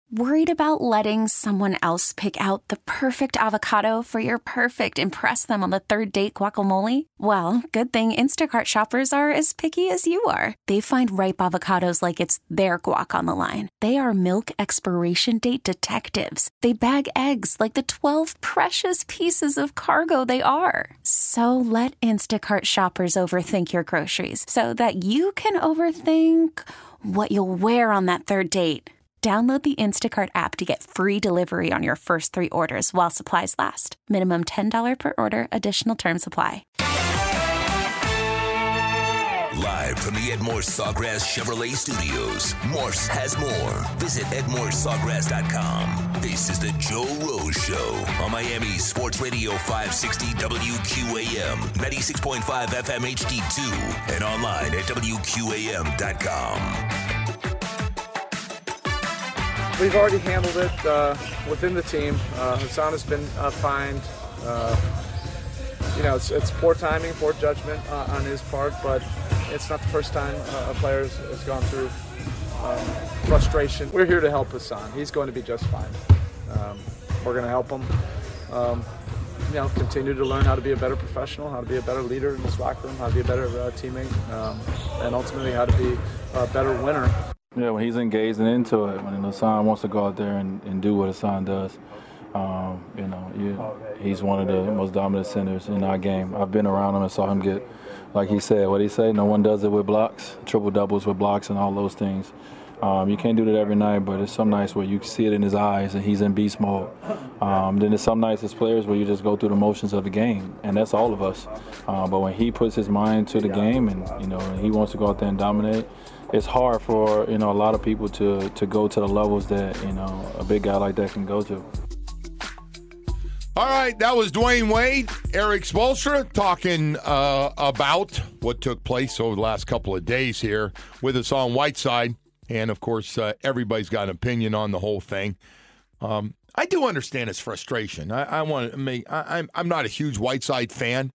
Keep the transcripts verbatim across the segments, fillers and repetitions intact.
Worried about letting someone else pick out the perfect avocado for your perfect impress them on the third date guacamole? Well, good thing Instacart shoppers are as picky as you are. They find ripe avocados like it's their guac on the line. They are milk expiration date detectives. They bag eggs like the twelve precious pieces of cargo they are. So let Instacart shoppers overthink your groceries so that you can overthink what you'll wear on that third date. Download the Instacart app to get free delivery on your first three orders while supplies last. Minimum ten dollars per order. Additional terms apply. Live from the Edmore Sawgrass Chevrolet Studios, Morse has more. Visit edmore sawgrass dot com. This is the Joe Rose Show on Miami Sports Radio five sixty W Q A M, ninety-six point five F M H D two, and online at W Q A M dot com. We've already handled it uh, within the team. Uh, Hassan has been uh, fined. Uh, you know, it's, it's poor timing, poor judgment uh, on his part, but it's not the first time uh, a player has, has gone through um, frustration. We're here to help Hassan. He's going to be just fine. Um, we're going to help him, um, you know, continue to learn how to be a better professional, how to be a better leader in this locker room, how to be a better uh, teammate, um, and ultimately how to be a better winner. Yeah, when he's engaged and into it, when Hassan wants to go out there and, and do what Hassan does, um, you know, you, he's one of the most dominant centers in our game. I've been around him and saw him get, like he said, what he say, no one does it with blocks, triple doubles with blocks and all those things. Um, you can't do that every night, but it's some nights where you see it in his eyes and he's in beast mode. Um, then there's some nights as players where you just go through the motions of the game, and that's all of us. Uh, but when he puts his mind to the game and, you know, he wants to go out there and dominate, it's hard for, you know, a lot of people to, to go to the levels that, you know, a big guy like that can go to. All right, that was Dwayne Wade, Erik Spoelstra, talking uh, about what took place over the last couple of days here with us on Whiteside. And, of course, uh, everybody's got an opinion on the whole thing. Um, I do understand his frustration. I, I want to make. I, I'm I'm not a huge Whiteside fan.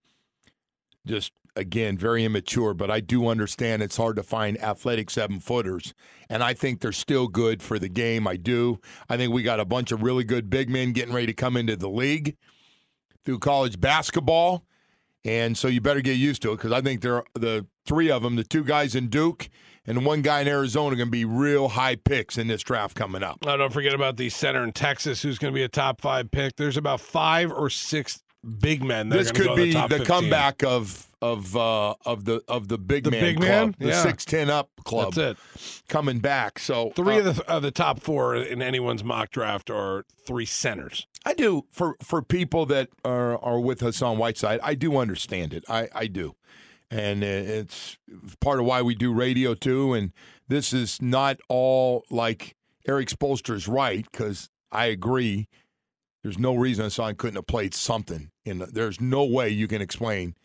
Just again, very immature. But I do understand it's hard to find athletic seven footers, and I think they're still good for the game. I do. I think we got a bunch of really good big men getting ready to come into the league through college basketball, and so you better get used to it because I think they're the three of them, the two guys in Duke and one guy in Arizona, are going to be real high picks in this draft coming up. Oh, don't forget about the center in Texas, who's going to be a top five pick. There's about five or six big men. That this are could go be the, the comeback of of uh, of the of the big the man big club, man? the Yeah. six ten up club. That's it. Coming back. So three uh, of the of the top four in anyone's mock draft are three centers. I do for for people that are are with Hassan Whiteside. I do understand it. I I do, and it's part of why we do radio too. And this is not all like Erik Spoelstra's right, because I agree. There's no reason Hassan couldn't have played something. In the, there's no way you can explain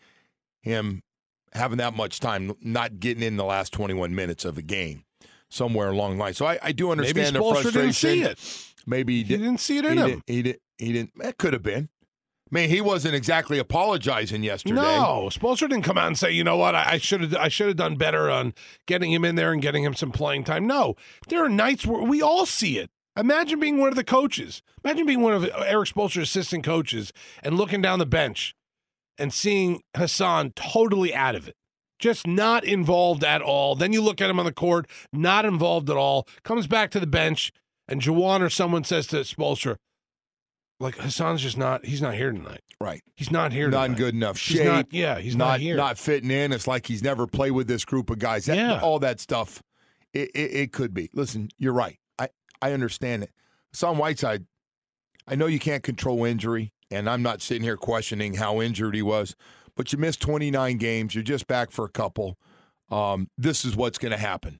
him having that much time, not getting in the last twenty-one minutes of a game somewhere along the line. So I, I do understand Maybe the Spoelstra frustration. didn't see it. Maybe he, He did, didn't see it in he him. Did, he, did, he didn't. That could have been. I mean, he wasn't exactly apologizing yesterday. No, Spoelstra didn't come out and say, you know what, I should have I should have done better on getting him in there and getting him some playing time. No, there are nights where we all see it. Imagine being one of the coaches. Imagine being one of Erik Spoelstra's assistant coaches and looking down the bench and seeing Hassan totally out of it, just not involved at all. Then you look at him on the court, not involved at all, comes back to the bench, and Juwan or someone says to Spoelstra, like, Hassan's just not, he's not here tonight. Right. He's not here not tonight. in good enough He's shape. not, yeah, he's not, not here. Not fitting in. It's like he's never played with this group of guys. That, Yeah. All that stuff, it, it, it could be. Listen, you're right. I, I understand it. Hassan Whiteside, I know you can't control injury, and I'm not sitting here questioning how injured he was, but you missed twenty-nine games. You're just back for a couple. Um, this is what's going to happen.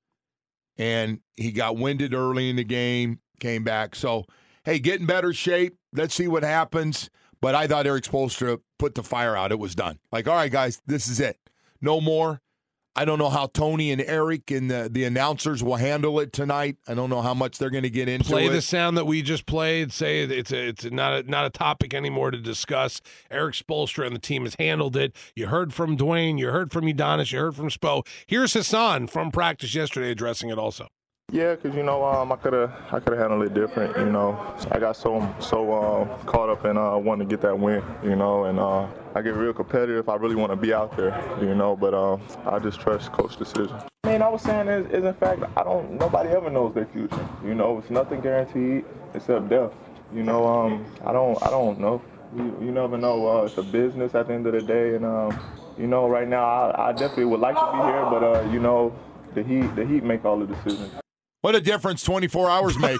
And he got winded early in the game, came back. So, hey, get in better shape. Let's see what happens. But I thought Erik Spoelstra put the fire out. It was done. Like, all right, guys, this is it. No more. I don't know how Tony and Eric and the, the announcers will handle it tonight. I don't know how much they're going to get into Play it. the sound that we just played. Say it's a, it's not a, not a topic anymore to discuss. Erik Spoelstra and the team has handled it. You heard from Dwayne. You heard from Udonis. You heard from Spo. Here's Hassan from practice yesterday addressing it also. Yeah, because, you know, um, I could have I could have handled it different, you know. I got so so uh, caught up in uh, wanting to get that win, you know, and uh, I get real competitive. I really want to be out there, you know, but uh, I just trust coach's decision. I mean, I was saying is, is in fact, I don't, nobody ever knows their future, you know. It's nothing guaranteed except death, you know. Um, I don't I don't know. You, you never know. Uh, it's a business at the end of the day, and, um, you know, right now I, I definitely would like to be here, but, uh, you know, the Heat, the Heat make all the decisions. What a difference twenty-four hours make.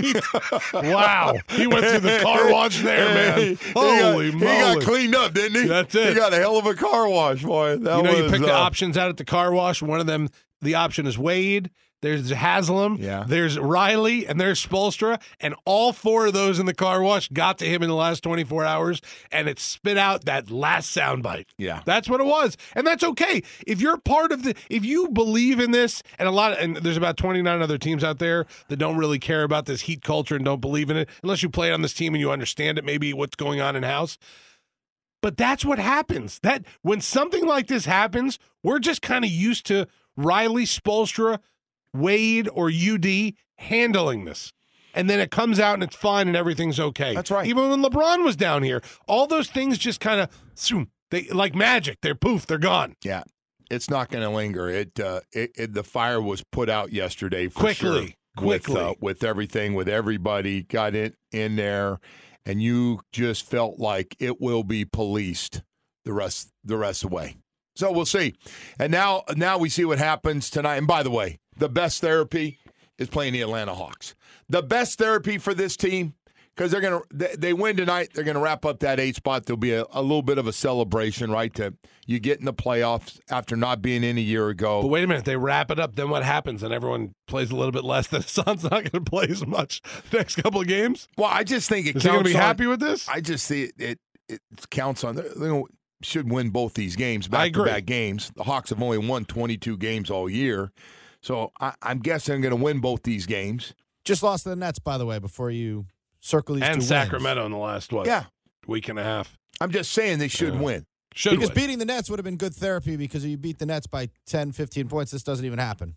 Wow. He went through the car wash there, man. He, Holy he got, moly. He got cleaned up, didn't he? That's it. He got a hell of a car wash, boy. That you know, was, you pick uh, the options out at the car wash. One of them, the option is Wade. There's Haslam. Yeah. There's Riley, and there's Spoelstra. And all four of those in the car wash got to him in the last twenty-four hours, and it spit out that last soundbite. Yeah. That's what it was. And that's okay. If you're part of the, if you believe in this, and a lot of, and there's about twenty-nine other teams out there that don't really care about this Heat culture and don't believe in it, unless you play on this team and you understand it, maybe what's going on in-house. But that's what happens. That when something like this happens, we're just kind of used to Riley, Spoelstra, Wade, or U D handling this. And then it comes out and it's fine and everything's okay. That's right. Even when LeBron was down here, all those things just kind of, they like magic. They're poof, they're gone. Yeah. It's not going to linger. It, uh, it, it the fire was put out yesterday for Quickly, sure. quickly. With, uh, with everything, with everybody got it in there, and you just felt like it will be policed the rest the rest of the way. So we'll see. And now now we see what happens tonight. And by the way, the best therapy is playing the Atlanta Hawks. The best therapy for this team, because they're gonna they, they win tonight, they're gonna wrap up that eight spot. There'll be a, a little bit of a celebration, right? To you get in the playoffs after not being in a year ago. But wait a minute, they wrap it up, then what happens? And everyone plays a little bit less. The Suns not going to play as much the next couple of games. Well, I just think it is counts. he going to be on, happy with this? I just see it. It, it counts on. They should win both these games, back to back games. The Hawks have only won twenty-two games all year. So I, I'm guessing they're going to win both these games. Just lost to the Nets, by the way, before you circle these and two Sacramento wins. in the last, what, yeah. week and a half. I'm just saying they should yeah. win. Should because win. beating the Nets would have been good therapy because if you beat the Nets by ten, fifteen points, this doesn't even happen.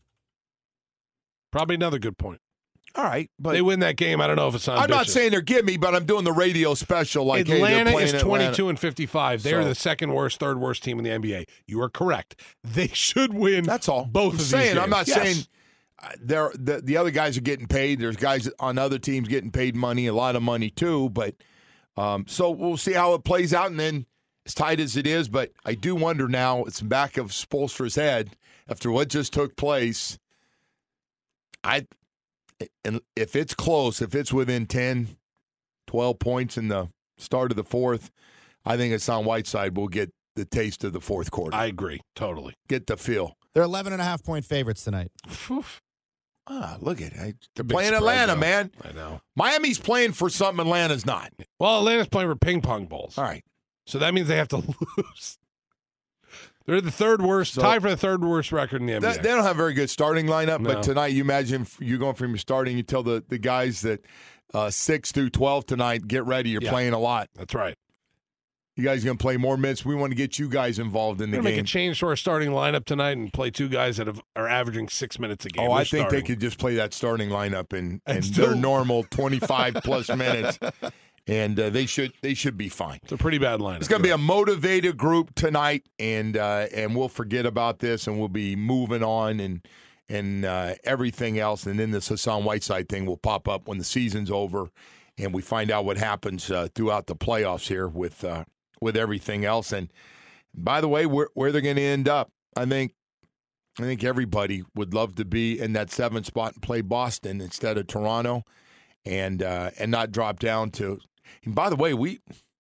Probably another good point. All right. But they win that game. I don't know if it's on I'm bitches. not saying they're give me, but I'm doing the radio special. Like Atlanta hey, they're is playing twenty-two Atlanta. and fifty-five. They're So- the second worst, third worst team in the N B A. You are correct. They should win. That's all. Both I'm of saying, these games. I'm not Yes. saying uh, they're, the, the other guys are getting paid. There's guys on other teams getting paid money, a lot of money too. But um, so we'll see how it plays out. And then as tight as it is, but I do wonder now, it's in the back of Spoelstra's head after what just took place. I and if it's close, if it's within ten, twelve points in the start of the fourth, I think Hassan Whiteside will get the taste of the fourth quarter. I agree. Totally. Get the feel. They're eleven and a half point favorites tonight. Oof. Ah, look at it. They're Big playing spread, Atlanta, though. man. I know. Miami's playing for something Atlanta's not. Well, Atlanta's playing for ping pong balls. All right. So that means they have to lose. They're the third worst, So- tied for the third worst record in the N B A. They, they don't have a very good starting lineup, No. but tonight you imagine if you're going from your starting, you tell the, the guys that uh, six through twelve tonight, get ready. You're Yeah. playing a lot. That's right. You guys going to play more minutes. We want to get you guys involved in the We're going to make game. a change to our starting lineup tonight and play two guys that have, are averaging six minutes a game. Oh, They're I think starting. they could just play that starting lineup and, And and still- their normal twenty-five plus minutes, and uh, they should they should be fine. It's a pretty bad lineup. It's going to be a motivated group tonight, and uh, and we'll forget about this, and we'll be moving on, and and uh, everything else, and then this Hassan Whiteside thing will pop up when the season's over, and we find out what happens uh, throughout the playoffs here with uh, with everything else. And by the way, where where they're going to end up, I think I think everybody would love to be in that seventh spot and play Boston instead of Toronto, and uh, and not drop down to. And by the way, we.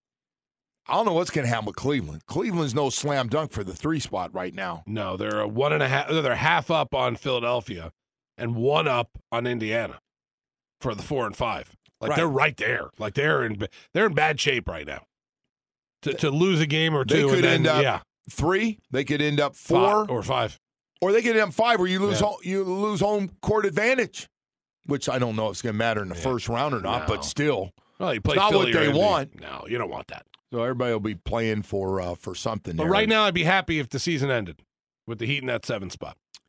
I don't know what's going to happen with Cleveland. Cleveland's no slam dunk for the three spot right now. No, they're a one and a half. They're half up on Philadelphia and one up on Indiana for the four and five. Like Right. they're right there. Like they're in they're in bad shape right now. To to lose a game or two, They could and then, end up yeah, three. They could end up four, five or five. or they could end up five, where you lose Yeah. home, you lose home court advantage, which I don't know if it's going to matter in the Yeah. first round or not, No. but still. Well, you play not Philly what or they Indy. want. No, you don't want that. So everybody will be playing for uh, for something. But there. right now, I'd be happy if the season ended with the Heat in that seven spot.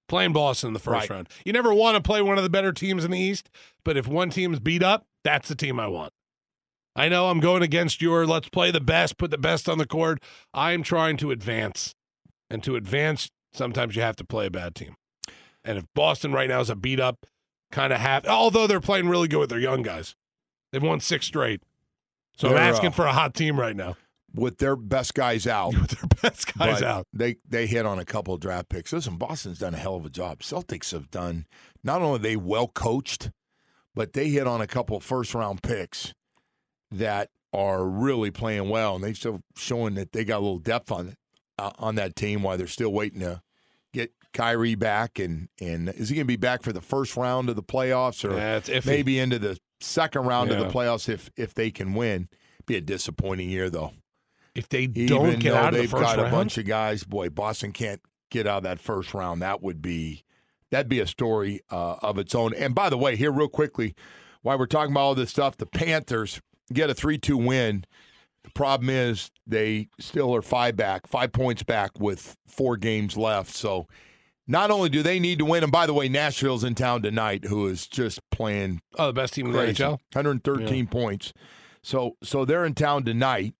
Playing Boston in the first Right. round. You never want to play one of the better teams in the East, but if one team's beat up, that's the team I want. I know I'm going against your let's play the best, put the best on the court. I am trying to advance. And to advance, sometimes you have to play a bad team. And if Boston right now is a beat up, kind of half, although they're playing really good with their young guys. They've won six straight. So They're, I'm asking uh, for a hot team right now. With their best guys out. With their best guys but out. They they hit on a couple of draft picks. Listen, Boston's done a hell of a job. Celtics have done, not only are they well coached, but they hit on a couple of first round picks that are really playing well, and they're still showing that they got a little depth on uh, on that team while they're still waiting to get Kyrie back. And, and is he going to be back for the first round of the playoffs or Yeah, it's iffy. maybe into the second round Yeah. of the playoffs if if they can win? Be a disappointing year, though. If they Even don't get though out of the they've first got round, a bunch of guys, boy, Boston can't get out of that first round. That would be that'd be a story uh, of its own. And by the way, here real quickly, while we're talking about all this stuff, the Panthers get a three two win. The problem is they still are five back, five points back with four games left. So not only do they need to win, and by the way, Nashville's in town tonight, who is just playing oh, the best team in the crazy, N H L. one hundred thirteen points. So so they're in town tonight,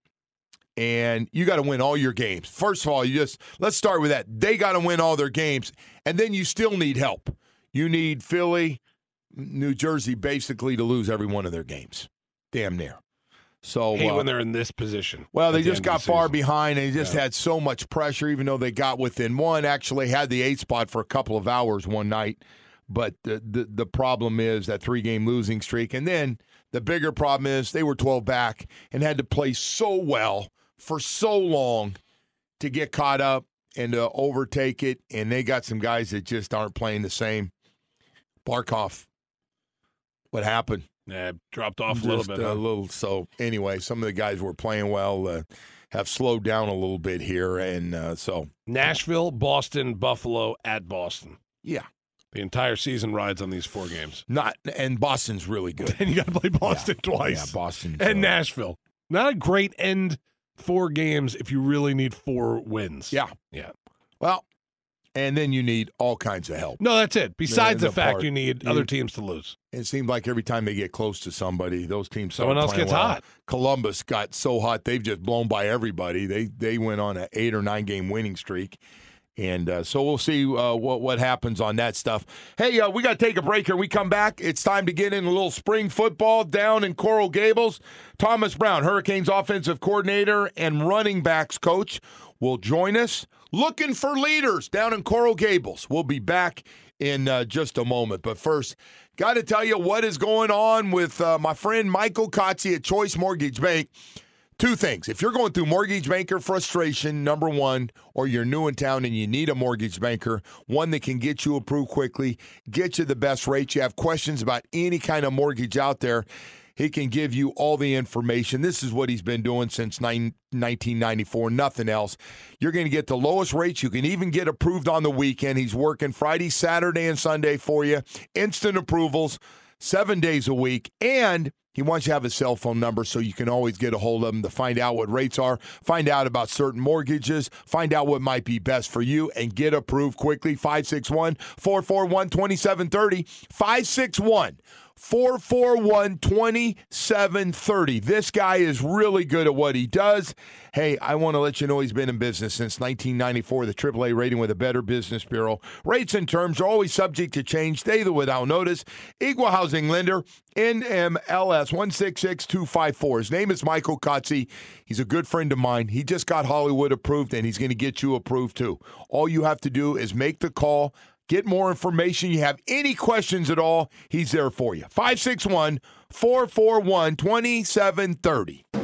and you got to win all your games. First of all, you just let's start with that. They got to win all their games, and then you still need help. You need Philly, New Jersey, basically to lose every one of their games, damn near. So Hate uh, when they're in this position. well, they at the just end of got the far season. behind, and they just Yeah. had so much pressure, even though they got within one. Actually had the eight spot for a couple of hours one night. But the, the, the problem is that three-game losing streak. And then the bigger problem is they were twelve back and had to play so well for so long to get caught up and to overtake it. And they got some guys that just aren't playing the same. Barkov, what happened? Yeah, dropped off a little Just bit. A huh? little. So anyway, some of the guys were playing well, uh, have slowed down a little bit here, and uh, so Nashville, Boston, Buffalo, at Boston. yeah, The entire season rides on these four games. not and Boston's really good. And you got to play Boston Yeah. twice. Yeah, Boston And Nashville. Not a great end four games if you really need four wins. Yeah, Yeah. well, and then you need all kinds of help. No, that's it. Besides The- the, the fact part- you need you- other teams to lose. It seemed like every time they get close to somebody, those teams start Someone else playing gets well. hot. Columbus got so hot they've just blown by everybody. They they went on an eight or nine game winning streak. And uh, so we'll see uh, what what happens on that stuff. Hey, uh, we got to take a break here. We come back. It's time to get in a little spring football down in Coral Gables. Thomas Brown, Hurricanes offensive coordinator and running backs coach, will join us. Looking for leaders down in Coral Gables. We'll be back in uh, just a moment. But first, got to tell you what is going on with uh, my friend Michael Kotze at Choice Mortgage Bank. Two things. If you're going through mortgage banker frustration, number one, or you're new in town and you need a mortgage banker, one that can get you approved quickly, get you the best rates, you have questions about any kind of mortgage out there, he can give you all the information. This is what he's been doing since nineteen ninety-four, nothing else. You're going to get the lowest rates. You can even get approved on the weekend. He's working Friday, Saturday, and Sunday for you. Instant approvals, seven days a week, and he wants you to have a cell phone number so you can always get a hold of him to find out what rates are, find out about certain mortgages, find out what might be best for you, and get approved quickly. five six one, four four one, two seven three zero. five six one, four four one, two seven three zero. This guy is really good at what he does. Hey, I want to let you know he's been in business since nineteen ninety-four, the triple A rating with a Better Business Bureau. Rates and terms are always subject to change. Stay there without notice. Equal Housing Lender, N M L S one six six two five four. His name is Michael Kotze. He's a good friend of mine. He just got Hollywood approved, and he's going to get you approved too. All you have to do is make the call, get more information. You have any questions at all, he's there for you. five six one, four four one, two seven three zero.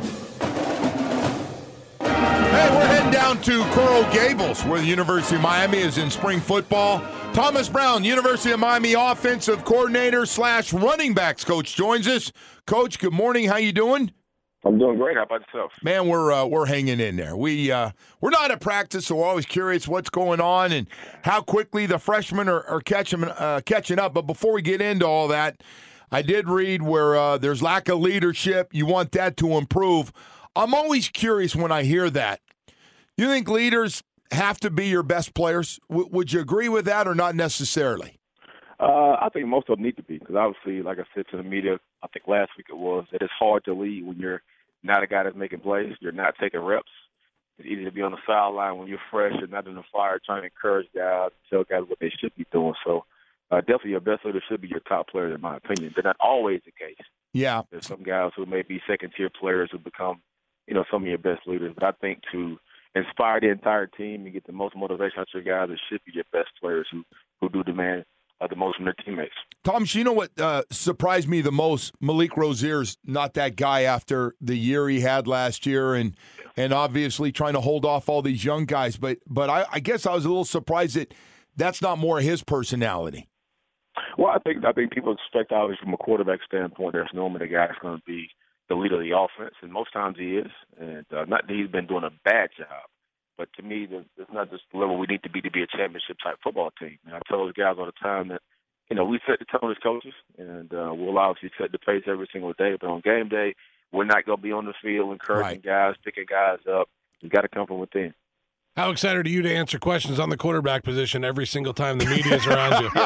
Hey, we're heading down to Coral Gables, where the University of Miami is in spring football. Thomas Brown, University of Miami offensive coordinator slash running backs coach, joins us. Coach, good morning. How you doing? I'm doing great. How about yourself? Man, we're uh, we're hanging in there. We uh, we're not at practice, so we're always curious what's going on and how quickly the freshmen are, are catching uh, catching up. But before we get into all that, I did read where uh, there's lack of leadership. You want that to improve. I'm always curious when I hear that. You think leaders have to be your best players? W- would you agree with that or not necessarily? Uh, I think most of them need to be because obviously, like I said to the media, I think last week it was, that it's hard to lead when you're not a guy that's making plays. You're not taking reps. It's easy to be on the sideline when you're fresh and not in the fire trying to encourage guys, tell guys what they should be doing. So uh, definitely your best leader should be your top players, in my opinion. They're not always the case. Yeah. There's some guys who may be second-tier players who become, you know, some of your best leaders. But I think to inspire the entire team and get the most motivation out of your guys, it should be your best players who, who do demand uh, the most from their teammates. Tom, you know what uh, surprised me the most? Malik Rozier's not that guy after the year he had last year, and and obviously trying to hold off all these young guys. But but I, I guess I was a little surprised that that's not more of his personality. Well, I think I think people expect, obviously, from a quarterback standpoint, there's normally a guy that's going to be the leader of the offense, and most times he is. And uh, not that he's been doing a bad job, but to me, it's not just the level we need to be to be a championship-type football team. And I tell those guys all the time that, you know, we set the tone as coaches, and uh, we'll obviously set the pace every single day. But on game day, we're not going to be on the field encouraging right. guys, picking guys up. You've got to come from within. How excited are you to answer questions on the quarterback position every single time the media is around you?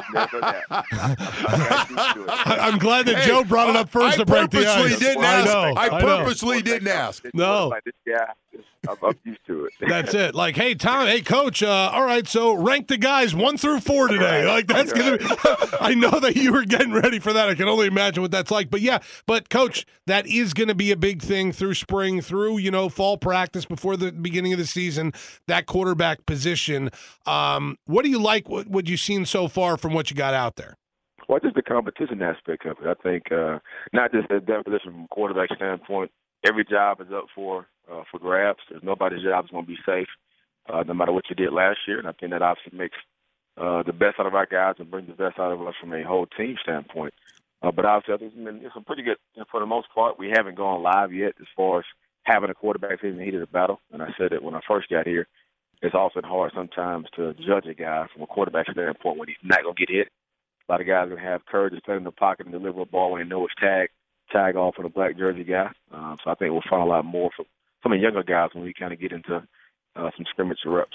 I'm glad that hey, Joe brought it up first I to break the ice. Didn't I ask. know. I, I purposely know. didn't ask. No. Yeah, I'm, I'm used to it. That's it. Like, hey, Tom, hey, Coach, uh, all right, so rank the guys one through four today. Like, that's going to be – I know that you were getting ready for that. I can only imagine what that's like. But, yeah, but, Coach, that is going to be a big thing through spring, through, you know, fall practice before the beginning of the season, that quarterback position. Um, what do you like, what, what you've seen so far from what you got out there? Well, just the competition aspect of it. I think uh, not just the depth position from a quarterback standpoint. Every job is up for uh, for grabs. There's nobody's job is going to be safe, uh, no matter what you did last year. And I think that obviously makes uh, the best out of our guys and brings the best out of us from a whole team standpoint. Uh, but obviously, I think it's been it's a pretty good, you know, for the most part. We haven't gone live yet as far as having a quarterback in the heat of the battle. And I said it when I first got here. It's often hard sometimes to judge a guy from a quarterback standpoint when he's not going to get hit. A lot of guys are going to have courage to stand in the pocket and deliver a ball when they know it's tag, tag off on a black jersey guy. Um, so I think we'll find a lot more from some of the younger guys when we kind of get into uh, some scrimmage reps.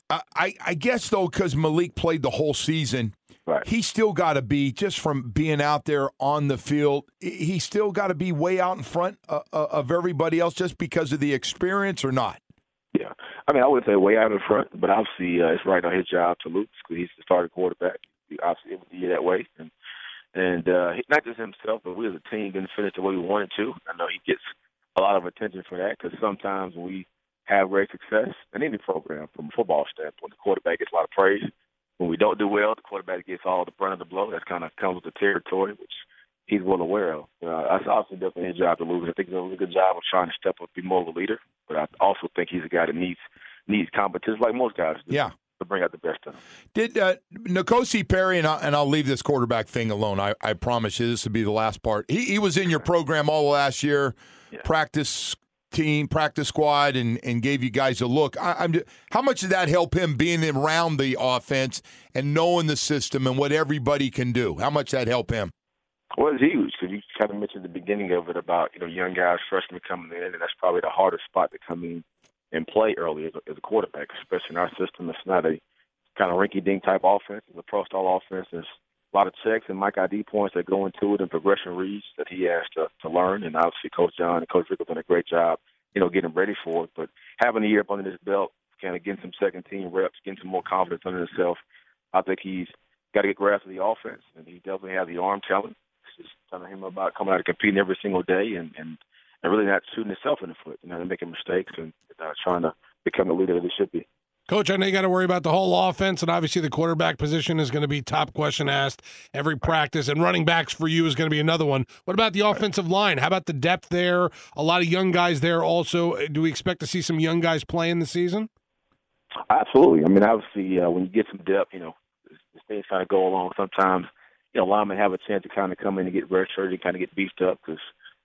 I, I guess, though, because Malik played the whole season, right. He still got to be, just from being out there on the field, he still got to be way out in front uh, of everybody else just because of the experience or not? Yeah. I mean, I wouldn't say way out in front, but obviously uh, it's right on his job to lose because he's the starting quarterback. He obviously it would be that way. And, and uh, not just himself, but we as a team didn't finish the way we wanted to. I know he gets a lot of attention for that because sometimes when we have great success in any program from a football standpoint, the quarterback gets a lot of praise. When we don't do well, the quarterback gets all the brunt of the blow. That kind of comes with the territory, which he's well aware of. Uh, that's also definitely his job to lose. I think he's done a really good job of trying to step up, be more of a leader. But I also think he's a guy that needs needs competition, like most guys do, yeah. to bring out the best in him. Did uh, N'Kosi Perry, and, I, and I'll leave this quarterback thing alone. I, I promise you this will be the last part. He, he was in your program all last year, yeah. practice team, practice squad, and, and gave you guys a look. I, I'm. How much did that help him being around the offense and knowing the system and what everybody can do? How much did that help him? Well, it's huge because you kind of mentioned at the beginning of it about, you know, young guys, freshmen coming in, and that's probably the hardest spot to come in and play early as a, as a quarterback, especially in our system. It's not a kind of rinky-dink type offense. It's a pro-style offense. There's a lot of checks and Mike I D points that go into it and progression reads that he has to, to learn. And obviously Coach John and Coach Rick have done a great job, you know, getting ready for it. But having a year up under his belt, kind of getting some second-team reps, getting some more confidence under himself, I think he's got to get grasp of the offense, and he definitely has the arm talent. It's just telling him about coming out and competing every single day and, and and really not shooting himself in the foot, you know, and making mistakes and uh, trying to become the leader that he should be. Coach, I know you got to worry about the whole offense, and obviously the quarterback position is going to be top question asked every practice, and running backs for you is going to be another one. What about the offensive line? How about the depth there? A lot of young guys there also. Do we expect to see some young guys play in the season? Absolutely. I mean, obviously, uh, when you get some depth, you know, things kind of go along. Sometimes, you know, linemen have a chance to kind of come in and get redshirted and kind of get beefed up because,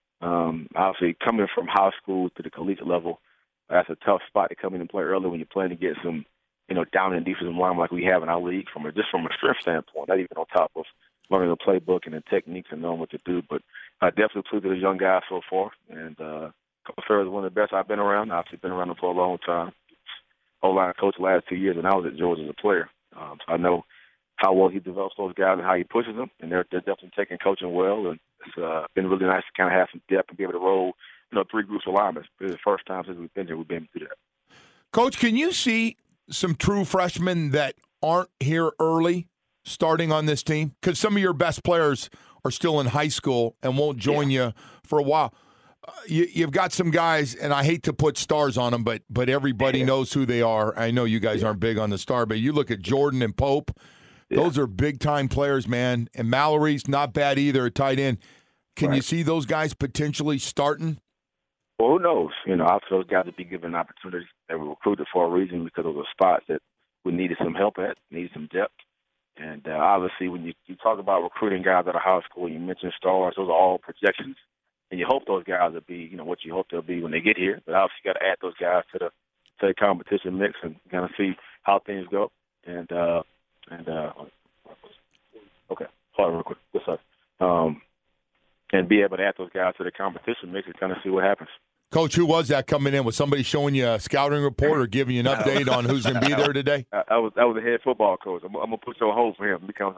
um, obviously, coming from high school to the collegiate level, that's a tough spot to come in and play early when you're playing to get some, you know, down in defensive line like we have in our league from a, just from a strength standpoint, not even on top of learning the playbook and the techniques and knowing what to do. But I uh, definitely pleased with the young guys so far. And uh, Coach Ferrer is one of the best I've been around. I've obviously been around him for a long time. O-line coach the last two years, and I was at Georgia as a player. Um, so I know how well he develops those guys and how he pushes them, and they're, they're definitely taking coaching well. And it's uh, been really nice to kind of have some depth and be able to roll, you know, three groups of linemen. It's the first time since we've been here we've been able to do that. Coach, can you see some true freshmen that aren't here early starting on this team? Because some of your best players are still in high school and won't join yeah. you for a while. Uh, you, you've got some guys, and I hate to put stars on them, but but everybody yeah. knows who they are. I know you guys yeah. aren't big on the star, but you look at Jordan and Pope. Yeah. Those are big-time players, man. And Mallory's not bad either at tight end. Can right. you see those guys potentially starting? Well, who knows? You know, obviously those guys would be given opportunities. They were recruited for a reason because of the spots that we needed some help at, needed some depth. And uh, obviously when you, you talk about recruiting guys out of high school, you mention stars, those are all projections. And you hope those guys will be, you know, what you hope they'll be when they get here. But obviously you got to add those guys to the to the competition mix and kind of see how things go. And, uh, and uh, okay, hold on real quick. Yes, sir. Um, and be able to add those guys to the competition mix and kind of see what happens. Coach, who was that coming in? Was somebody showing you a scouting report or giving you an update on who's going to be there today? I, I was I was the head football coach. I'm, I'm going to put you on hold for him. He becomes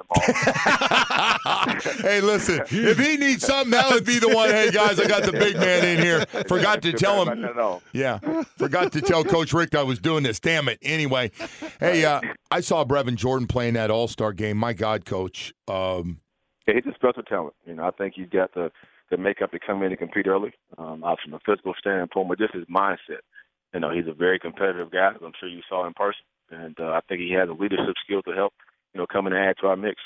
a Hey, listen, if he needs something, that would be the one. Hey, guys, I got the big man in here. Forgot to tell him. Yeah, forgot to tell Coach Richt I was doing this. Damn it. Anyway, hey, uh, I saw Brevin Jordan playing that All-Star game. My God, Coach. Um, yeah, he's a special talent. You know, I think he's got the the makeup to come in and compete early, um, out from a physical standpoint, but just his mindset. You know, he's a very competitive guy, as I'm sure you saw in person, and uh, I think he has a leadership skill to help, you know, come in and add to our mix.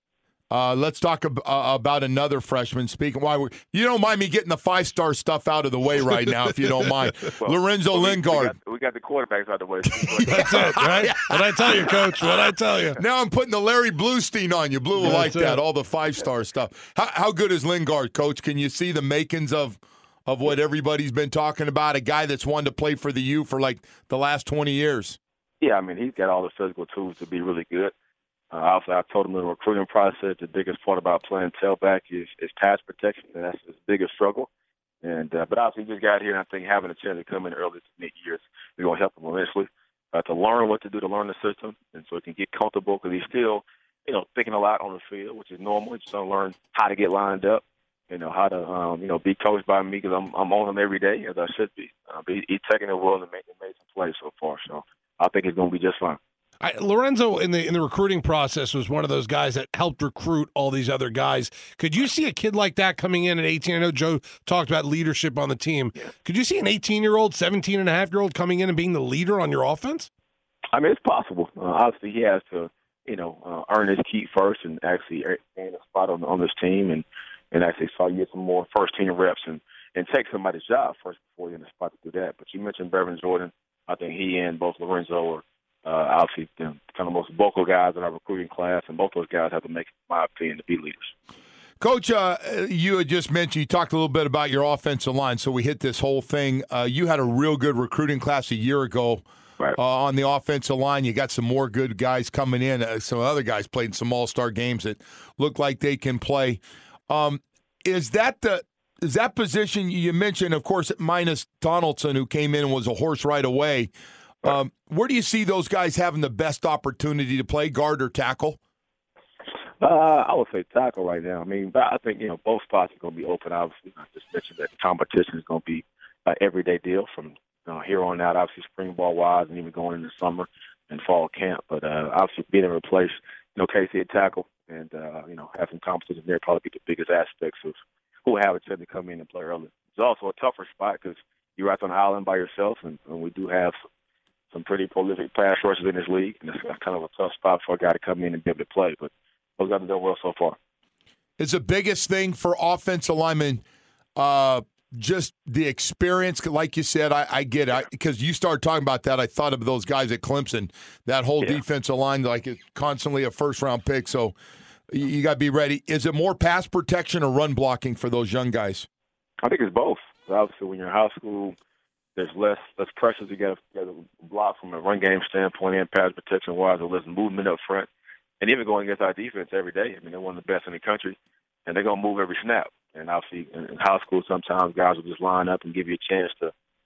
Uh, let's talk ab- uh, about another freshman. Speaking, why we you don't mind me getting the five star stuff out of the way right now, if you don't mind. well, Lorenzo well, we, Lingard. We got, we got the quarterbacks out of the way. That's it, right? What I tell you, Coach? What I tell you? Now I'm putting the Larry Bluestein on you. Blue will like it. that. All the five star stuff. How, how good is Lingard, Coach? Can you see the makings of of what everybody's been talking about? A guy that's wanted to play for the U for like the last twenty years. Yeah, I mean he's got all the physical tools to be really good. Uh, obviously, I told him in the recruiting process the biggest part about playing tailback is, is pass protection, and that's his biggest struggle. And uh, but obviously, he just got here, and I think having a chance to come in early to mid years is going to help him immensely uh, to learn what to do to learn the system, and so he can get comfortable because he's still, you know, thinking a lot on the field, which is normal. He's just going to learn how to get lined up, you know, how to, um, you know, be coached by me because I'm I'm on him every day as I should be. Uh, but he, he's taking it well and made, made some plays so far, so I think he's going to be just fine. I, Lorenzo, in the in the recruiting process, was one of those guys that helped recruit all these other guys. Could you see a kid like that coming in at eighteen? I know Joe talked about leadership on the team. Yeah. Could you see an eighteen-year-old, seventeen-and-a-half-year-old coming in and being the leader on your offense? I mean, it's possible. Uh, obviously, he has to, you know, uh, earn his keep first and actually gain a spot on, on this team and, and actually start to get some more first-team reps and, and take somebody's job first before you're in the spot to do that. But you mentioned Brevin Jordan. I think he and both Lorenzo are Uh, obviously, the kind of most vocal guys in our recruiting class, and both those guys have to make, in my opinion, to be leaders. Coach, uh, you had just mentioned, you talked a little bit about your offensive line, so we hit this whole thing. Uh, you had a real good recruiting class a year ago right. uh, on the offensive line. You got some more good guys coming in. Uh, some other guys played in some all-star games that look like they can play. Um, is that the is that position you mentioned, of course, minus Donaldson, who came in and was a horse right away, Um, where do you see those guys having the best opportunity to play, guard or tackle? Uh, I would say tackle right now. I mean, but I think, you know, both spots are going to be open. Obviously, I just mentioned that the competition is going to be an everyday deal from uh, here on out, obviously spring ball-wise and even going into summer and fall camp. But uh, obviously being able to replace, you know, Casey at tackle and, uh, you know, have some competition there probably be the biggest aspects of who have a chance to come in and play early. It's also a tougher spot because you're out on the island by yourself, and, and we do have some some pretty prolific pass rushers in this league, and it's kind of a tough spot for a guy to come in and be able to play. But those guys have done well so far. Is the biggest thing for offensive linemen uh, just the experience? Like you said, I, I get it. Because you started talking about that, I thought of those guys at Clemson, that whole yeah. defensive line, like it's constantly a first-round pick. So you, you got to be ready. Is it more pass protection or run blocking for those young guys? I think it's both. Obviously, when you're in high school, there's less less pressure to get a, a block from a run game standpoint and pass protection wise, or less movement up front. And even going against our defense every day. I mean, they're one of the best in the country, and they're going to move every snap. And obviously, in, in high school, sometimes guys will just line up and give you a chance to,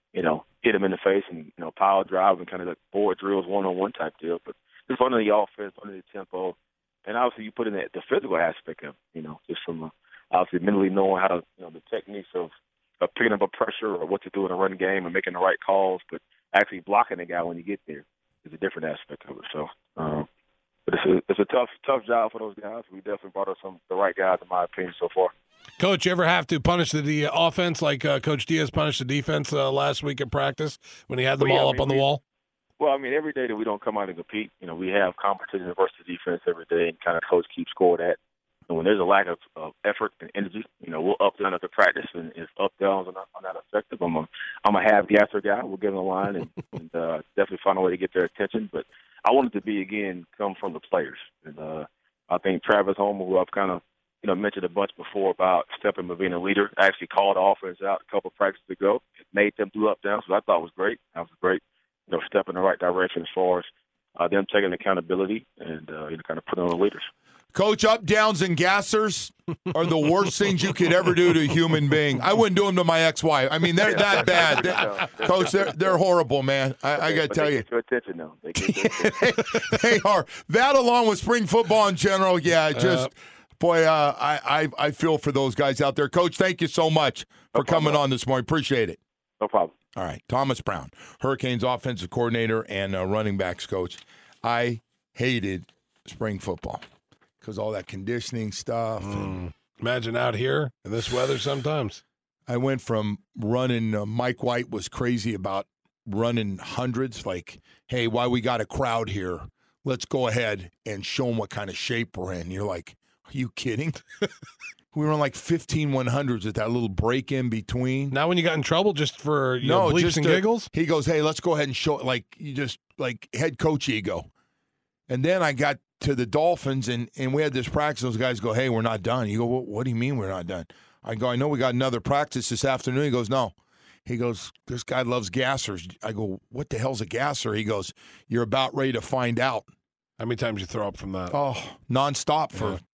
you know, hit him in the face and, you know, power drive and kind of like board drills one-on-one type deal. But just under the offense, under the tempo, and obviously you put in the, the physical aspect of, you know, just from uh, obviously mentally knowing how to, you know, the techniques of, of picking up a pressure or what to do in a run game and making the right calls, but actually blocking the guy when you get there is a different aspect of it. So, um, but it's a, it's a tough, tough job for those guys. We definitely brought us some the right guys, in my opinion, so far. Coach, you ever have to punish the, the offense like uh, Coach Diaz punished the defense uh, last week in practice when he had them well, yeah, all I up mean, on the we, wall? Well, I mean, every day that we don't come out and compete, you know, we have competition versus defense every day, and kind of coach keeps score that. And when there's a lack of, of effort and energy, you know, we'll up down after practice, and if up downs are not, are not effective, I'm a I'm a half gasser guy. We'll give them a line and, and uh, definitely find a way to get their attention. But I want it to be again come from the players, and uh, I think Travis Homer, who I've kind of you know mentioned a bunch before about stepping and being a leader, actually called the offense out a couple of practices ago. It made them do up downs, which I thought was great. That was a great, you know, step in the right direction as far as uh, them taking accountability and uh, you know kind of putting on the leaders. Coach, up, downs, and gassers are the worst things you could ever do to a human being. I wouldn't do them to my ex-wife. I mean, they're that bad. They're, Coach, they're they're horrible, man. I, I got to tell you. They get your attention, though. They, get your attention. They are. That along with spring football in general, yeah, just, uh, boy, uh, I, I, I feel for those guys out there. Coach, thank you so much for no coming on this morning. Appreciate it. No problem. All right. Thomas Brown, Hurricanes offensive coordinator and uh, running backs coach. I hated spring football. Because all that conditioning stuff. Mm. And imagine out here in this weather sometimes. I went from running, uh, Mike White was crazy about running hundreds, like, hey, why we got a crowd here? Let's go ahead and show them what kind of shape we're in. You're like, are you kidding? We were on like fifteen one hundreds at that little break in between. Now when you got in trouble just for you no, know, bleeps just and to, giggles? He goes, hey, let's go ahead and show it. Like, you just, like, head coach ego. And then I got to the Dolphins, and, and we had this practice. Those guys go, hey, we're not done. You go, what, what do you mean we're not done? I go, I know we got another practice this afternoon. He goes, no. He goes, this guy loves gassers. I go, what the hell's a gasser? He goes, you're about ready to find out. How many times you throw up from that? Oh, nonstop for yeah.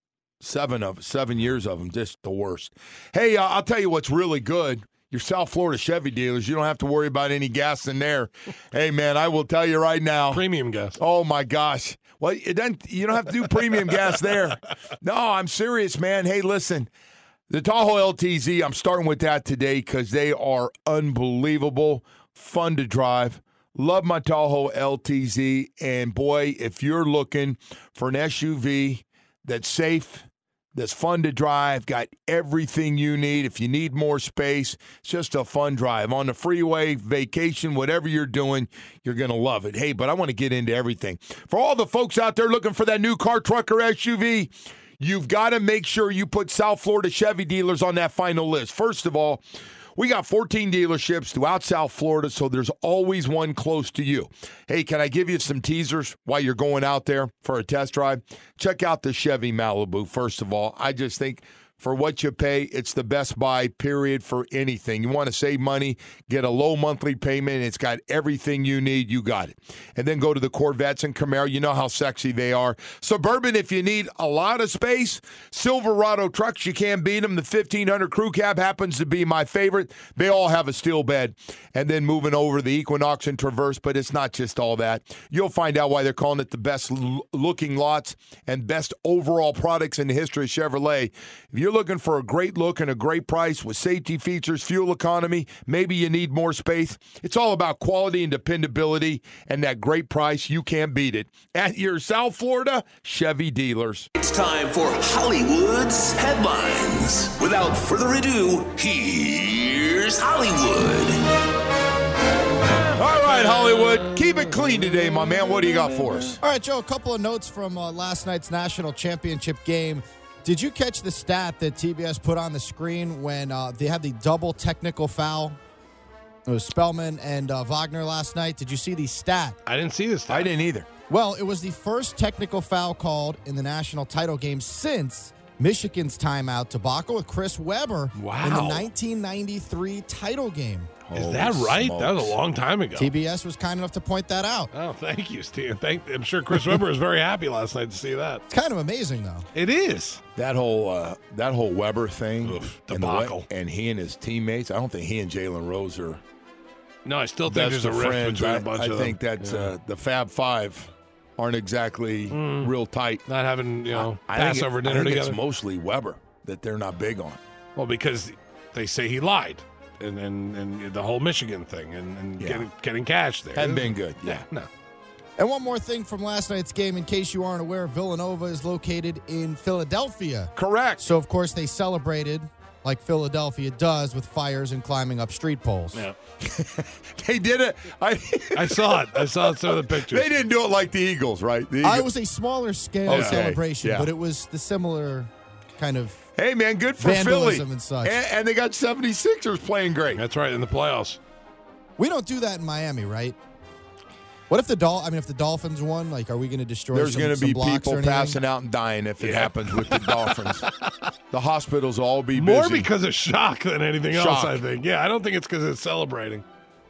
seven of seven years of them. Just the worst. Hey, uh, I'll tell you what's really good. Your South Florida Chevy dealers, you don't have to worry about any gas in there. Hey, man, I will tell you right now. Premium gas. Oh, my gosh. Well, it doesn't, you don't have to do premium gas there. No, I'm serious, man. Hey, listen, the Tahoe L T Z, I'm starting with that today because they are unbelievable, fun to drive. Love my Tahoe L T Z. And, boy, if you're looking for an S U V that's safe, that's fun to drive, got everything you need. If you need more space, it's just a fun drive. On the freeway, vacation, whatever you're doing, you're going to love it. Hey, but I want to get into everything. For all the folks out there looking for that new car, truck, or S U V, you've got to make sure you put South Florida Chevy dealers on that final list. First of all, we got fourteen dealerships throughout South Florida, so there's always one close to you. Hey, can I give you some teasers while you're going out there for a test drive? Check out the Chevy Malibu, first of all. I just think for what you pay, it's the best buy, period, for anything. You want to save money, get a low monthly payment, it's got everything you need, you got it. And then go to the Corvettes and Camaro. You know how sexy they are. Suburban, if you need a lot of space. Silverado trucks, you can't beat them. The fifteen hundred Crew Cab happens to be my favorite. They all have a steel bed. And then moving over the Equinox and Traverse, but it's not just all that. You'll find out why they're calling it the best looking lots and best overall products in the history of Chevrolet. If you're looking for a great look and a great price with safety features, fuel economy, maybe you need more space, it's all about quality and dependability and that great price. You can't beat it. At your South Florida Chevy dealers. It's time for Hollywood's headlines. Without further ado, here's Hollywood. All right, Hollywood, keep it clean today, my man. What do you got for us? All right, Joe, a couple of notes from uh, last night's national championship game. Did you catch the stat that T B S put on the screen when uh, they had the double technical foul? It was Spellman and uh, Wagner last night. Did you see the stat? I didn't see this stat. I didn't either. Well, it was the first technical foul called in the national title game since Michigan's timeout debacle with Chris Webber wow. in the nineteen ninety-three title game. Is Holy that right? smokes. That was a long time ago. T B S was kind enough to point that out. Oh, thank you, Steve. Thank, I'm sure Chris Webber was very happy last night to see that. It's kind of amazing, though. It is. That whole uh, that whole Weber thing, Oof, and, the debacle. way, and he and his teammates, I don't think he and Jalen Rose are No, I still think best there's a of rift friends. between I, a bunch I of think them. that's Yeah. uh, the Fab Five aren't exactly Mm. real tight. Not having, you know, I, I think Passover it, dinner I think together. It's mostly Weber that they're not big on. Well, because they say he lied. And, and, and the whole Michigan thing and, and Yeah. getting, getting cash there. Hadn't been good. Yeah, no. And one more thing from last night's game, in case you aren't aware, Villanova is located in Philadelphia. Correct. So, of course, they celebrated like Philadelphia does with fires and climbing up street poles. Yeah. They did it. I I saw it. I saw some of the pictures. They didn't do it like the Eagles, right? The I Eagles- was a smaller scale Okay, celebration, yeah. but it was the similar kind of Hey, man, good for Philly. vandalism and such. And, and they got seventy-sixers playing great. That's right, in the playoffs. We don't do that in Miami, right? What if the Dol? I mean, if the Dolphins won, like, are we going to destroy? There's some, going to some be blocks or people anything? passing out and dying if it Yeah. happens with the Dolphins. The hospitals will all be More busy. because of shock than anything else, Shock. I think. Yeah, I don't think it's because it's celebrating.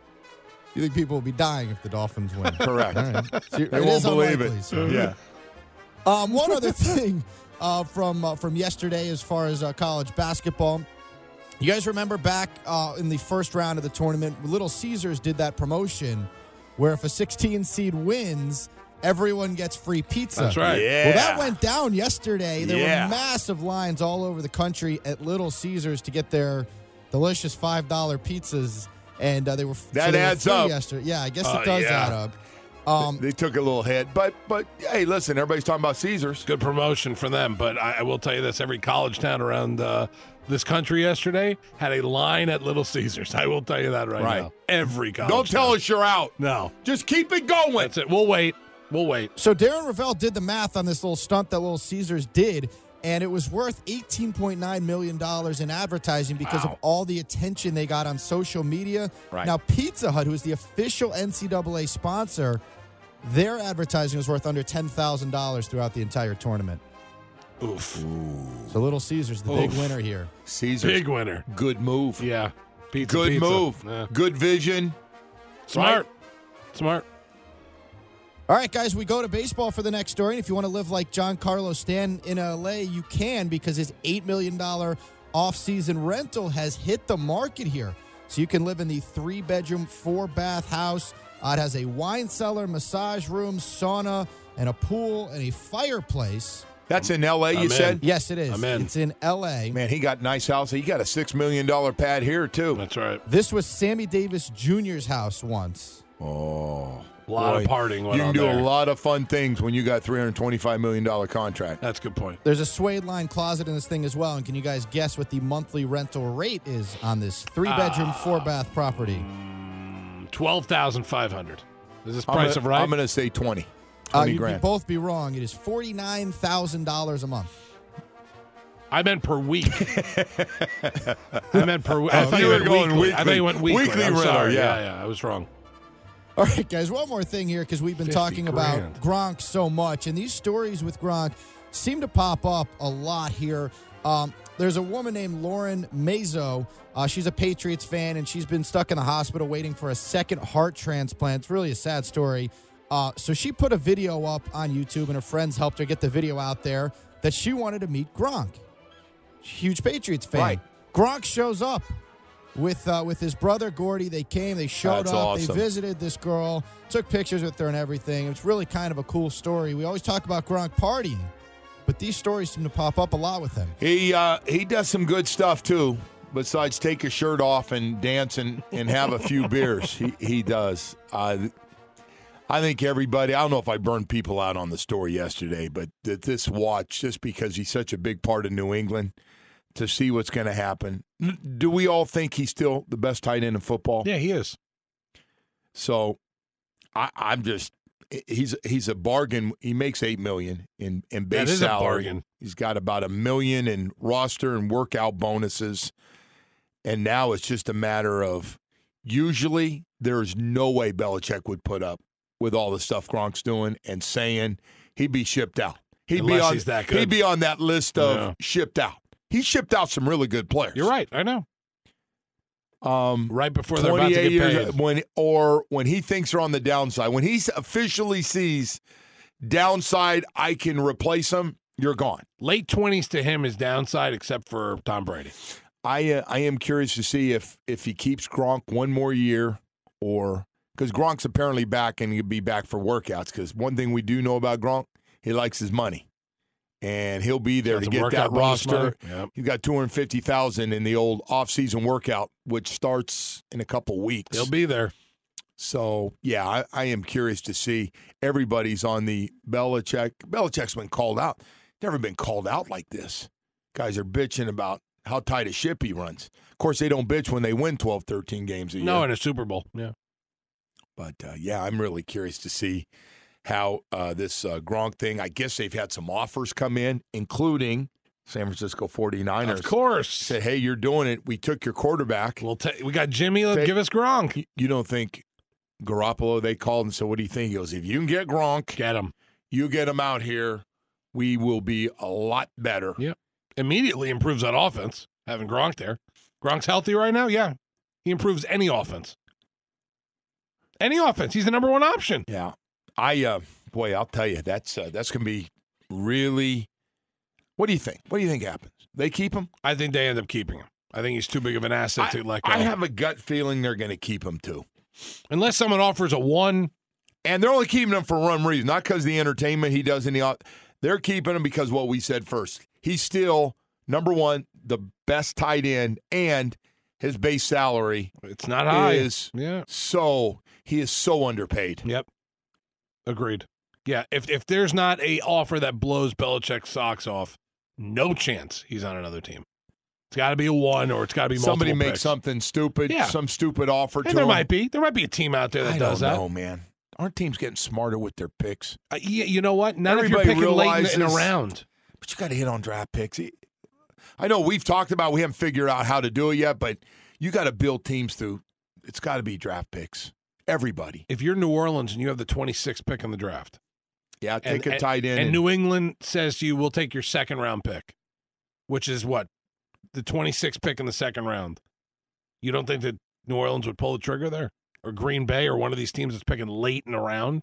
You think people will be dying if the Dolphins win? Correct. All right. So They it won't is believe unlikely, it. so- Yeah. Um, one other thing uh, from uh, from yesterday, as far as uh, college basketball, you guys remember back uh, in the first round of the tournament, Little Caesars did that promotion where if a sixteen seed wins, everyone gets free pizza. That's right. Yeah. Well, that went down yesterday. There Yeah. were massive lines all over the country at Little Caesars to get their delicious five dollar pizzas, and uh, they were That so they were adds free up. Yesterday, yeah, I guess Uh, it does yeah. add up. Um, They took a little hit. But, but hey, listen, everybody's talking about Caesars. Good promotion for them. But I, I will tell you this, every college town around uh, this country yesterday had a line at Little Caesars. I will tell you that right, Right. now. Every college Don't tell town. us you're out. No. Just keep it going. That's it. We'll wait. We'll wait. So Darren Ravel did the math on this little stunt that Little Caesars did, and it was worth eighteen point nine million dollars in advertising because Wow. of all the attention they got on social media. Right. Now, Pizza Hut, who is the official N C double A sponsor, their advertising was worth under ten thousand dollars throughout the entire tournament. Oof. So Little Caesars, the big Oof. winner here. Caesars. Big winner. Good move. Yeah. Pizza, Good pizza. move. Yeah. Good vision. Smart. Smart. All right, guys, we go to baseball for the next story. And if you want to live like Giancarlo Stanton in L A, you can, because his eight million dollars off-season rental has hit the market here. So you can live in the three-bedroom, four-bath house. Uh, it has a wine cellar, massage room, sauna, and a pool, and a fireplace. That's in L A, you I'm said? in. Yes, it is. I'm in. It's in L A. Man, he got a nice house. He got a six million dollars pad here, too. That's right. This was Sammy Davis Junior's house once. Oh. A lot boy. of partying went You can on do there. a lot of fun things when you got three hundred twenty-five million dollars contract. That's a good point. There's a suede line closet in this thing as well. And can you guys guess what the monthly rental rate is on this three-bedroom, four-bath property? twelve thousand five hundred dollars. Is this I'm price gonna, of right? I'm going to say twenty. Uh, twenty you'd be grand. both be wrong. It is forty-nine thousand dollars a month. I meant per week. I meant per week. I Oh, thought you you were went going weekly. I thought weekly. you went weekly. Weekly I'm rental, sorry. yeah. yeah, yeah. I was wrong. All right, guys, one more thing here because we've been fifty talking grand. about Gronk so much, and these stories with Gronk seem to pop up a lot here. Um, there's a woman named Lauren Mazo. Uh, she's a Patriots fan, and she's been stuck in the hospital waiting for a second heart transplant. It's really a sad story. Uh, so she put a video up on YouTube, and her friends helped her get the video out there that she wanted to meet Gronk. Huge Patriots fan. Right. Gronk shows up with uh, with his brother Gordy. They came, they showed That's up, awesome. they visited this girl, took pictures with her and everything. It's really kind of a cool story. We always talk about Gronk partying, but these stories seem to pop up a lot with him. He uh, he does some good stuff, too, besides take his shirt off and dance and, and have a few beers. He, he does. Uh, I think everybody, I don't know if I burned people out on the story yesterday, but th- this watch, just because he's such a big part of New England, to see what's going to happen. Do we all think he's still the best tight end in football? Yeah, he is. So I, I'm just he's he's a bargain. He makes eight million in in base That is a salary. bargain. He's got about a million in roster and workout bonuses, and now it's just a matter of. Usually, there's no way Belichick would put up with all the stuff Gronk's doing and saying he'd be shipped out. He'd Unless be on he's that good. he'd be on that list of Yeah. shipped out. He shipped out some really good players. You're right. I know. Um, Right before they're about to get years paid. when or when he thinks they're on the downside, when he officially sees downside, I can replace him. You're gone. Late twenties to him is downside, except for Tom Brady. I uh, I am curious to see if if he keeps Gronk one more year, or because Gronk's apparently back and he'll be back for workouts. Because one thing we do know about Gronk, he likes his money. And he'll be there to get that roster. Yep. You got two hundred fifty thousand dollars in the old off-season workout, which starts in a couple weeks. He'll be there. So, yeah, I, I am curious to see. Everybody's on the Belichick. Belichick's been called out. Never been called out like this. Guys are bitching about how tight a ship he runs. Of course, they don't bitch when they win twelve, thirteen games a year. No, in a Super Bowl. Yeah. But, uh, yeah, I'm really curious to see how uh, this uh, Gronk thing, I guess they've had some offers come in, including San Francisco forty-niners. Of course. Said, hey, you're doing it. We took your quarterback. We'll ta- we got Jimmy. Let's give us Gronk. You don't think Garoppolo, they called and said, what do you think? He goes, if you can get Gronk, get him. You get him out here, we will be a lot better. Yep. Immediately improves that offense, having Gronk there. Gronk's healthy right now? Yeah. He improves any offense. Any offense. He's the number one option. Yeah. I, uh, boy, I'll tell you, that's uh, that's going to be really, what do you think? What do you think happens? They keep him? I think they end up keeping him. I think he's too big of an asset I, to let go. I have a gut feeling they're going to keep him, too. Unless someone offers a one. And they're only keeping him for one reason, not because of the entertainment he does in the – they're keeping him because what we said first. He's still, number one, the best tight end, and his base salary it's not high. is yeah. so – he is so underpaid. Yep. Agreed. Yeah, if if there's not a offer that blows Belichick's socks off, no chance he's on another team. It's got to be a one, or it's got to be multiple Somebody makes picks. something stupid, Yeah. some stupid offer And to there him. might be. There might be a team out there that I does don't that. know, man. Aren't teams getting smarter with their picks? Uh, yeah, you know what? Not Everybody if you're picking late in, in a realizes- round. But you got to hit on draft picks. I know we've talked about we haven't figured out how to do it yet, but you got to build teams through. It's got to be draft picks. Everybody. If you're New Orleans and you have the twenty-sixth pick in the draft, Yeah, take and, a tight end. and, and- New England says to you, we'll take your second round pick, which is what? The twenty-sixth pick in the second round. You don't think that New Orleans would pull the trigger there? Or Green Bay or one of these teams that's picking late in the round?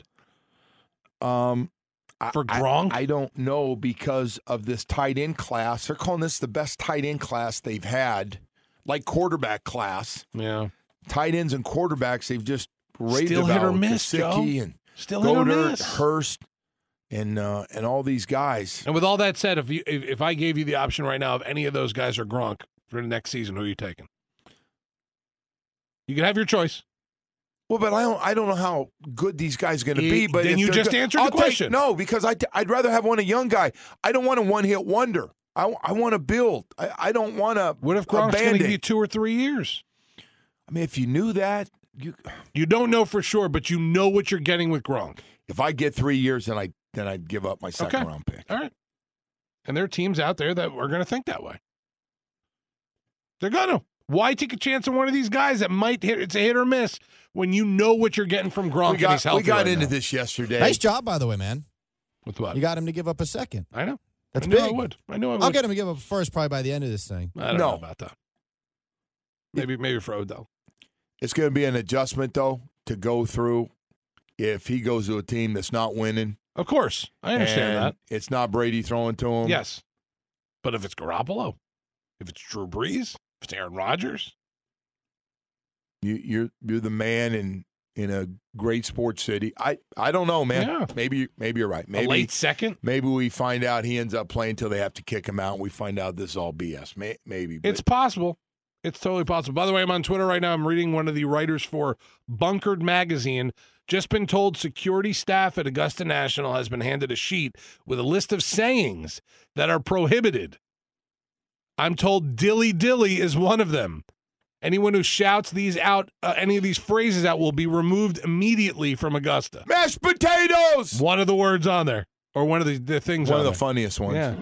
Um, For I- Gronk? I, I don't know because of this tight end class. They're calling this the best tight end class they've had, like quarterback class. Yeah. Tight ends and quarterbacks, they've just raved Still about hit or miss, Joe. Gesicki and Still hit or Goddard, miss. Hurst, and uh, and all these guys. And with all that said, if you if, if I gave you the option right now of any of those guys or Gronk for the next season, who are you taking? You can have your choice. Well, but I don't I don't know how good these guys are going to Eh, be. But then if you they're just go- answered the I'll take- question. no, because I I'd rather have one a young guy. I don't want a one hit wonder. I, I want to build. I, I don't want to. What if Gronk's going to give you two or three years? I mean, if you knew that, you You don't know for sure, but you know what you're getting with Gronk. if I get three years, then I then I'd give up my second Okay. round pick. All right. And there are teams out there that are going to think that way. They're going to. Why take a chance on one of these guys that might hit? It's a hit or miss when you know what you're getting from Gronk We and got, he's healthy we got right into now. this yesterday. Nice job, by the way, man. With what? You got him to give up a second. I know. That's I knew big. I would. I knew I would. I'll get him to give up first probably by the end of this thing. I don't No. know about that. Maybe maybe for Odell. It's going to be an adjustment, though, to go through if he goes to a team that's not winning. Of course. I understand and that. It's not Brady throwing to him. Yes. But if it's Garoppolo, if it's Drew Brees, if it's Aaron Rodgers, You, you're you're the man in in a great sports city. I, I don't know, man. Yeah. Maybe maybe you're right. Maybe a late second, maybe we find out he ends up playing until they have to kick him out, and we find out this is all B S. May, maybe but it's possible. It's totally possible. By the way, I'm on Twitter right now. I'm reading one of the writers for Bunkered Magazine. Just been told security staff at Augusta National has been handed a sheet with a list of sayings that are prohibited. I'm told dilly dilly is one of them. Anyone who shouts these out, uh, any of these phrases out, will be removed immediately from Augusta. mashed potatoes. One of the words on there, or one of the, the things One on of the there. funniest ones. Yeah.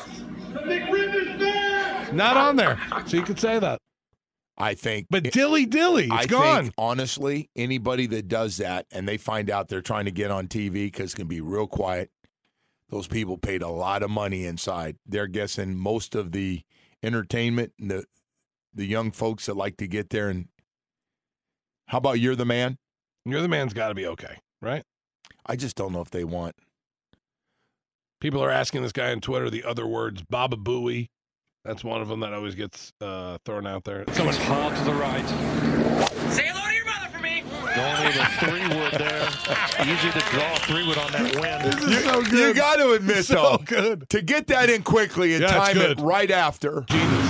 Not on there, so you could say that. I think. But dilly dilly, it's I gone. think, honestly, anybody that does that and they find out they're trying to get on T V because it's going to be real quiet, those people paid a lot of money inside. They're guessing most of the entertainment and the, the young folks that like to get there. And how about You're the Man? You're the man's got to be okay, right? I just don't know if they want. People are asking this guy on Twitter the other words. Baba Booey. That's one of them that always gets uh, thrown out there. Someone hard to the right. Say hello to your mother for me. Going with a three-wood there. Easy to draw three-wood on that wind. This is You, so good. you got to admit, So though, good. to get that in quickly and Yeah, it's time it good. right after. Genius.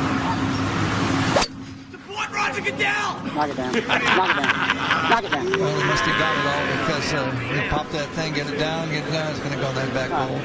Support Roger Goodell! Knock it down. Knock it down. Knock it down. Well, he must have got it all because uh, he popped that thing, get it down, get it down. It's going to go on that back wall.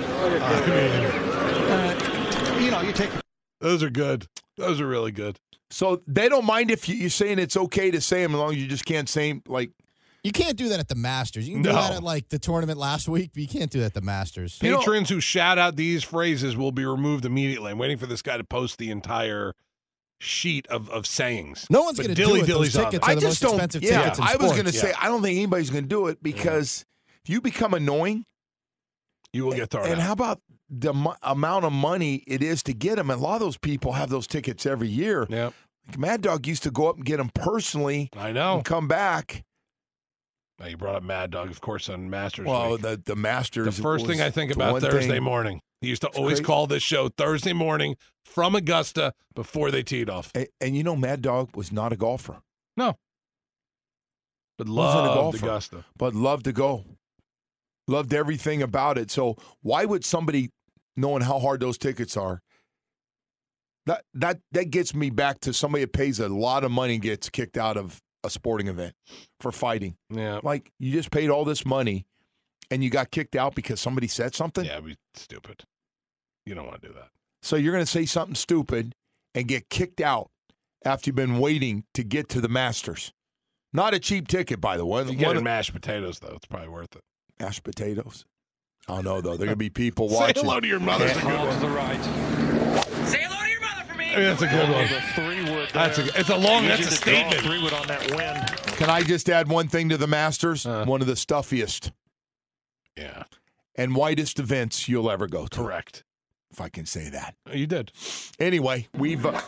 Uh, you know, you take. Those are good. Those are really good. So they don't mind if you, you're saying it's okay to say them as long as you just can't say them, like. You can't do that at the Masters. You can do No. that at, like, the tournament last week, but you can't do that at the Masters. Patrons who shout out these phrases will be removed immediately. I'm waiting for this guy to post the entire sheet of, of sayings. No one's But going to do Dilly it. Those Dilly's on tickets there. are the most expensive yeah, tickets in I was sports. going to say, Yeah. I don't think anybody's going to do it because if you become annoying, You will get thrown and out. how about the mo- amount of money it is to get them? And a lot of those people have those tickets every year. Yeah, Like Mad Dog used to go up and get them personally I know. and come back. Now, you brought up Mad Dog, of course, on Masters Well, Week. the, the Masters. The first was thing I think the about one Thursday thing- morning. He used to always crazy. call this show Thursday morning from Augusta before they teed off. And, and you know, Mad Dog was not a golfer, No. But Wasn't a loved golfer. Augusta. but loved to go. Loved everything about it. So why would somebody, knowing how hard those tickets are, that that that gets me back to somebody that pays a lot of money and gets kicked out of a sporting event for fighting. Yeah. Like you just paid all this money and you got kicked out because somebody said something. Yeah, it'd be stupid. You don't want to do that. So you're going to say something stupid and get kicked out after you've been waiting to get to the Masters. Not a cheap ticket, by the way. You get One in of- mashed potatoes, though. It's probably worth it. mashed potatoes. I don't know, though. There are going to be people Say watching. hello to your mother. It's a good Ball to one. the right. Say hello to your mother for me! I mean, that's a good one. With a three-wood That's there. a, it's a long, Easy that's a to draw statement. three-wood on that wind. Can I just add one thing to the Masters? Uh. One of the stuffiest Yeah, and whitest events you'll ever go to. correct. If I can say that. You did. Anyway, we've. Uh,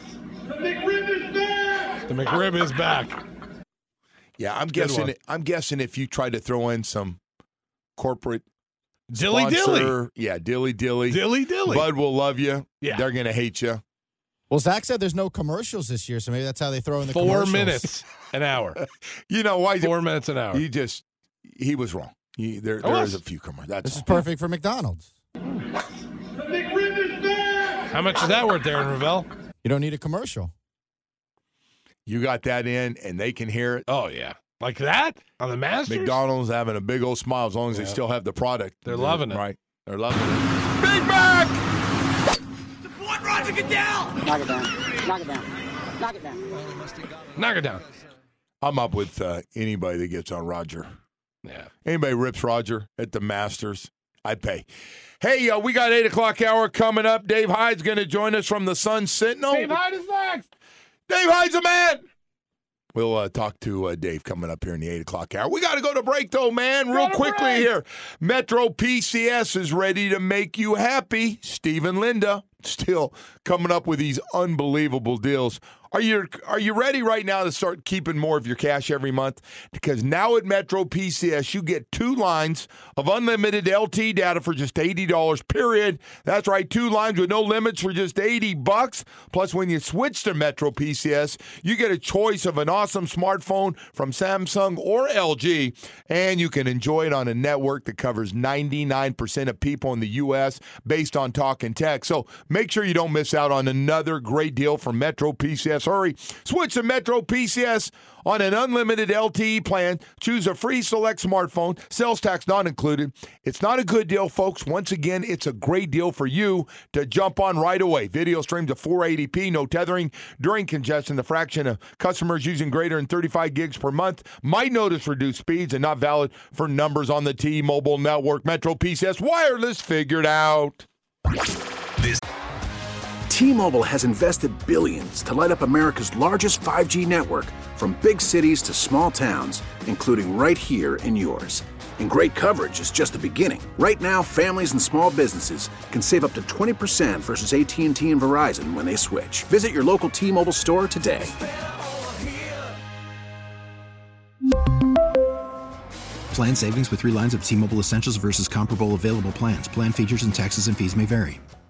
The McRib is back. yeah, I'm Good guessing. one. I'm guessing if you try to throw in some corporate Dilly dilly. sponsor, yeah, dilly dilly, Dilly dilly. Bud will love you. Yeah. They're gonna hate you. Well, Zach said there's no commercials this year, so maybe that's how they throw in the Four commercials. minutes an hour. You know why? Four minutes an hour. He just he was wrong. He, there I there was. is a few commercials. That's This is all. perfect for McDonald's. How much is that worth there in Ravel? You don't need a commercial. You got that in, and they can hear it. Oh, yeah. Like that? On the Masters? McDonald's having a big old smile as long as Yeah. they still have the product. They're loving it. Right. They're loving it. Big Mac! Support Roger Goodell! Knock it down. Knock it down. Knock it down. Knock it down. I'm up with uh, anybody that gets on Roger. Yeah. Anybody rips Roger at the Masters, I'd pay. Hey, uh, we got eight o'clock hour coming up. Dave Hyde's going to join us from the Sun Sentinel. Dave Hyde is next. Dave Hyde's a man. We'll uh, talk to uh, Dave coming up here in the eight o'clock hour. We got to go to break, though, man, real Go to quickly break. here. Metro P C S is ready to make you happy. Steve and Linda still coming up with these unbelievable deals. Are you are you ready right now to start keeping more of your cash every month? Because now at Metro P C S, you get two lines of unlimited L T E data for just eighty dollars, period. That's right, two lines with no limits for just eighty bucks. Plus, when you switch to Metro P C S, you get a choice of an awesome smartphone from Samsung or L G, and you can enjoy it on a network that covers ninety-nine percent of people in the U S based on talk and text. So make sure you don't miss out on another great deal from Metro P C S. Hurry, switch to Metro P C S on an unlimited L T E plan. Choose a free select smartphone, sales tax not included. It's not a good deal, folks. Once again, it's a great deal for you to jump on right away. Video streams to four eighty p, no tethering during congestion. The fraction of customers using greater than thirty-five gigs per month might notice reduced speeds and not valid for numbers on the T-Mobile network. Metro P C S wireless figured out. This T-Mobile has invested billions to light up America's largest five G network, from big cities to small towns, including right here in yours. And great coverage is just the beginning. Right now, families and small businesses can save up to twenty percent versus A T and T and Verizon when they switch. Visit your local T-Mobile store today. Plan savings with three lines of T-Mobile Essentials versus comparable available plans. Plan features and taxes and fees may vary.